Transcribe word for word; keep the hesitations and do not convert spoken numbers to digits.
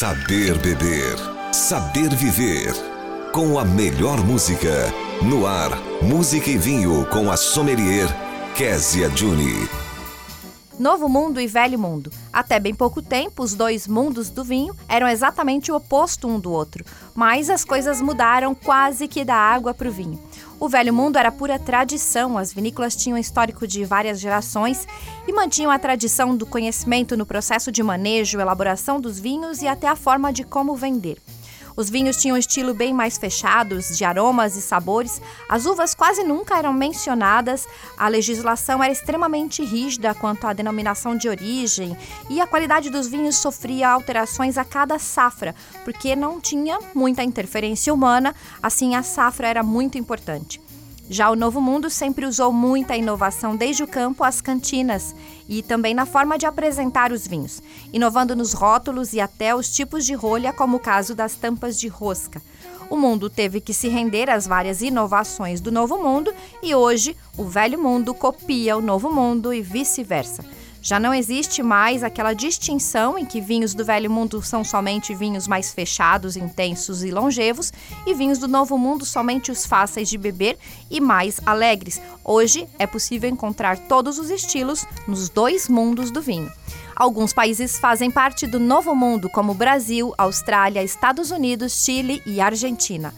Saber beber, saber viver. Com a melhor música. No ar, música e vinho com a sommelier Kézia Juni. Novo Mundo e Velho Mundo. Até bem pouco tempo, os dois mundos do vinho eram exatamente o oposto um do outro, mas as coisas mudaram quase que da água para o vinho. O Velho Mundo era pura tradição, as vinícolas tinham histórico de várias gerações e mantinham a tradição do conhecimento no processo de manejo, elaboração dos vinhos e até a forma de como vender. Os vinhos tinham um estilo bem mais fechados, de aromas e sabores, as uvas quase nunca eram mencionadas, a legislação era extremamente rígida quanto à denominação de origem e a qualidade dos vinhos sofria alterações a cada safra, porque não tinha muita interferência humana, assim a safra era muito importante. Já o Novo Mundo sempre usou muita inovação desde o campo às cantinas e também na forma de apresentar os vinhos, inovando nos rótulos e até os tipos de rolha, como o caso das tampas de rosca. O mundo teve que se render às várias inovações do Novo Mundo e hoje o Velho Mundo copia o Novo Mundo e vice-versa. Já não existe mais aquela distinção em que vinhos do Velho Mundo são somente vinhos mais fechados, intensos e longevos e vinhos do Novo Mundo somente os fáceis de beber e mais alegres. Hoje é possível encontrar todos os estilos nos dois mundos do vinho. Alguns países fazem parte do Novo Mundo, como Brasil, Austrália, Estados Unidos, Chile e Argentina.